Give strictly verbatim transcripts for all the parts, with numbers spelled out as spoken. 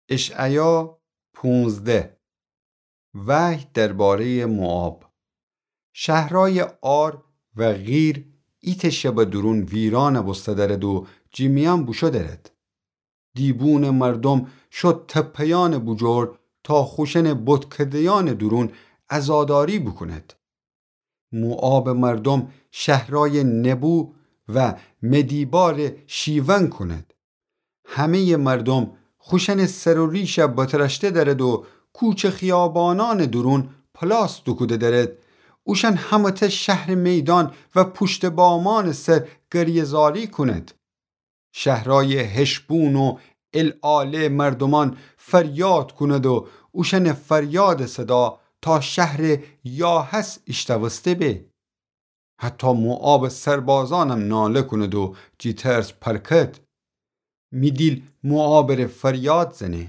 اشعیا پونزده. وحی درباره موآب. شهرهای آر و غیر ایت شب درون ویران بستدرد و جیمیان بوشو درد. دیبون مردم شد تپیان بجور تا خوشن بتکدیان درون عزاداری بکند. موآب مردم شهرهای نبو و مدیبار شیون کند. همه مردم خوشن سر و ریش بترشته درد و کوچه خیابانان درون پلاس دکوده درد. اوشن همت شهر میدان و پشت بامان سر گریزاری کند. شهرهای هشبون و العاله مردمان فریاد کند و اوشن فریاد صدا تا شهر یاهس اشتوسته به. حتی موآب سربازانم ناله کند و جیترس پرکد. میدیل موآب ر فریاد زنه.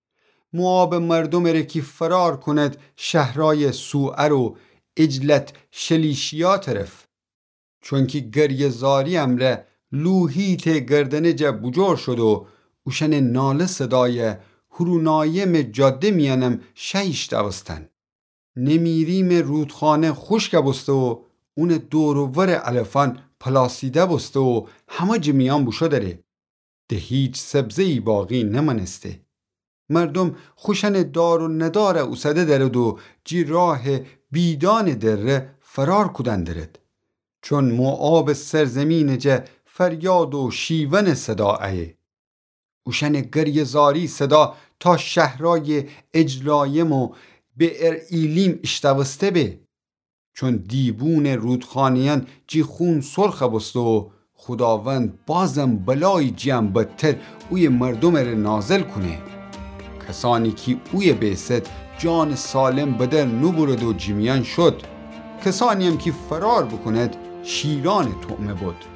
موآب مردم ر کی فرار کند شهرهای سوعر و اجلت شلیشیا طرف. چون که گریه زاری امره لوحیت گردنه جا بجور شد و اوشن ناله صدای هرونایم جاده میانم شیش دوستن. نمیریم رودخانه خشک بسته و اون دورور علفان پلاسیده بسته و همه جمیان بوشو داره. ده هیچ سبزهی باقی نمانسته. مردم خوشن دار و ندار اوسده درد و جی راه بیدان دره فرار کدن درد. چون موآب سرزمین جه فریاد و شیون صداعه. اوشن گریزاری صدا تا شهرهای اجلایم و به ارئیلیم اشتوسته به. چون دیبون رودخانیان جی خون سرخ بسته و خداوند بازم بلای جیم بدتر اوی مردم رو نازل کنه. کسانی که اوی بیست جان سالم بدر نبرد و جیمیان شد. کسانی هم که فرار بکند شیران طعمه بود.